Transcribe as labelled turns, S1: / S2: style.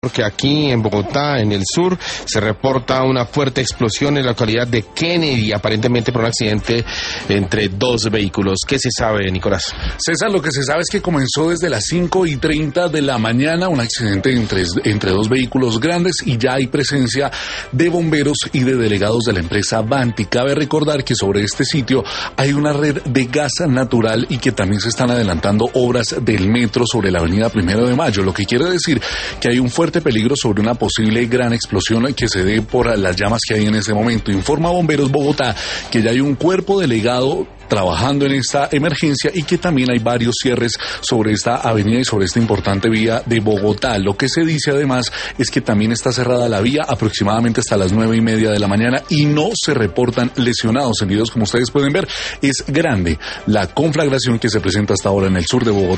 S1: porque aquí en Bogotá, en el sur, se reporta una fuerte explosión en la localidad de Kennedy, aparentemente por un accidente entre dos vehículos. ¿Qué se sabe, Nicolás?
S2: César, lo que se sabe es que comenzó desde las 5:30 de la mañana un accidente entre dos vehículos grandes y ya hay presencia de bomberos y de delegados de la empresa Vanti. Cabe recordar que sobre este sitio hay una red de gas natural y que también se están adelantando obras del metro sobre la avenida 1 de Mayo, lo que quiere decir que hay un fuerte peligro sobre una posible gran explosión que se dé por las llamas que hay en ese momento. Informa Bomberos Bogotá que ya hay un cuerpo delegado trabajando en esta emergencia y que también hay varios cierres sobre esta avenida y sobre esta importante vía de Bogotá. Lo que se dice además es que también está cerrada la vía aproximadamente hasta las 9:30 de la mañana y no se reportan lesionados. En videos, como ustedes pueden ver, es grande la conflagración que se presenta hasta ahora en el sur de Bogotá.